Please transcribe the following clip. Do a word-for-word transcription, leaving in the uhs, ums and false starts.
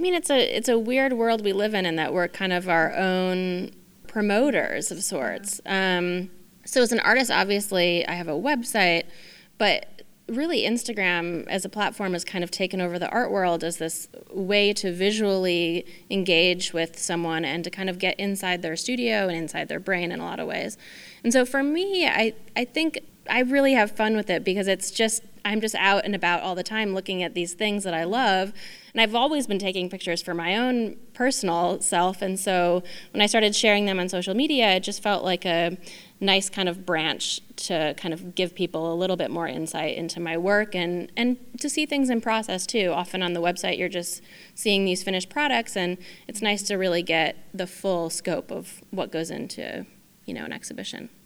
mean, it's a it's a weird world we live in, in that we're kind of our own promoters of sorts. Um, so as an artist, obviously, I have a website, but really Instagram as a platform has kind of taken over the art world as this way to visually engage with someone and to kind of get inside their studio and inside their brain in a lot of ways. And so for me, I, I think I really have fun with it because it's just, I'm just out and about all the time looking at these things that I love. And I've always been taking pictures for my own personal self. And so when I started sharing them on social media, it just felt like a nice kind of branch to kind of give people a little bit more insight into my work and, and to see things in process too. Often on the website, you're just seeing these finished products, and it's nice to really get the full scope of what goes into, you know, an exhibition.